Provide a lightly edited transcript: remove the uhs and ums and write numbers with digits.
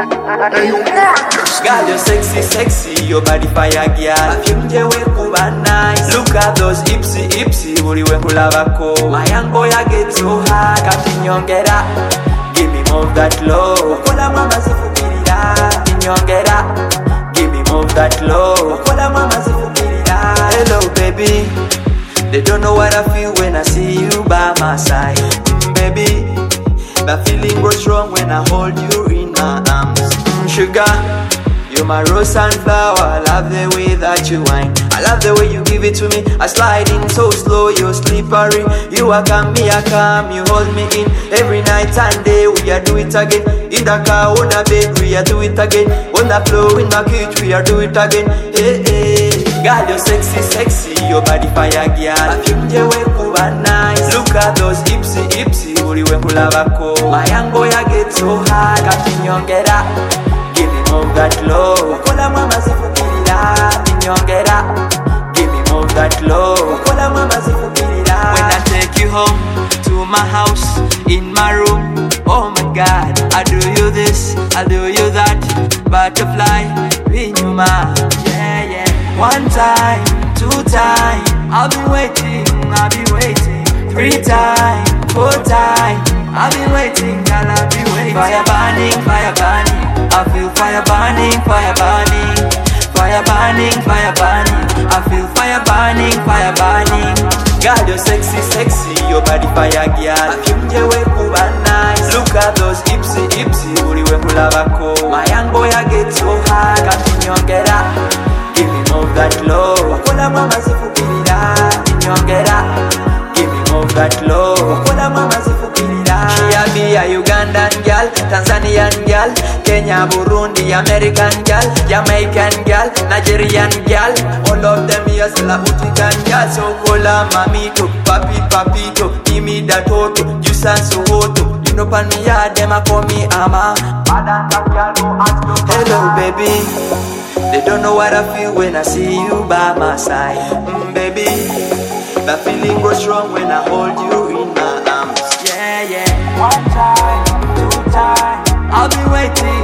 Girl, you're sexy, sexy, your body fire, girl. Perfume je we kuba nice. Look at those ipsy, ipsy, uri we kulabako. My young boy, I get so high. Katinyongera, give me more of that low. Kola mama zifukirira. Katinyongera, give me more of that low. Kola mama zifukirira. Hello, baby. They don't know what I feel when I see you by my side. Baby, that feeling grows strong when I hold you in my arms. Sugar, you're my rose and flower. I love the way that you whine. I love the way you give it to me. I slide in so slow, you're slippery. You are calm, me I calm. You hold me in every night and day. We are do it again. In the car, on the bed, we are do it again. On the floor, in the kitchen, we are do it again. Hey, hey. Girl, you're sexy, sexy. Your body fire, girl. Perfume je we kuba nice. Look at those ipsy, ipsy. Uri we kulabako. My young boy, I get so high. Katinyongera, give me more of that low. Kola mama zifukirira. Katinyongera, give me more of that low. Kola mama zifukirira. When I take you home to my house, in my room, oh my God, I do you this, I do you that. Butterfly, Vinyuma, yeah, yeah. One time, two time, I'll be waiting, I'll be waiting. 3 times, 4 times, I'll be waiting, girl, I'll be waiting. Fire burning, fire burning, I feel fire burning, fire burning. Fire burning, fire burning, I feel fire burning, fire burning. Girl, you're sexy, sexy, your body fire, girl. Perfume je we kuba nice. Look at those ipsy, ipsy, uri we kulabako. My young boy, I get so high. Katinyongera, give me more of that low. Kola mama zifukirira. Katinyongera, give me more of that low. Kola mama zifukirira. She be a Ugandan girl, Tanzanian girl, Kenya, Burundi, American girl, Jamaican girl, Nigerian girl. All of them here still a Utican girl. So kola mamito, papi papito, give me that toto, juice and sohoto. You know pan me yard, them a call me ama. Hello baby, they don't know what I feel when I see you by my side. Baby, that feeling grows strong when I hold you in my arms. Yeah, yeah. 1 time, 2 time, I'll be waiting.